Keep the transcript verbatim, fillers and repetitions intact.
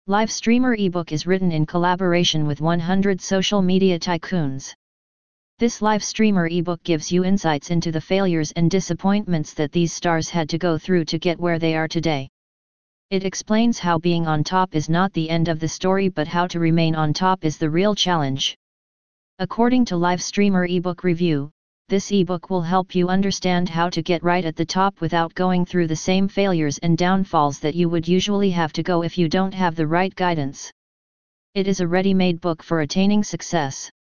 Live Streamer ebook is written in collaboration with one hundred social media tycoons. This live streamer ebook gives you insights into the failures and disappointments that these stars had to go through to get where they are today. It explains how being on top is not the end of the story, but how to remain on top is the real challenge. According to Live Streamer ebook review, this ebook will help you understand how to get right at the top without going through the same failures and downfalls that you would usually have to go if you don't have the right guidance. It is a ready-made book for attaining success.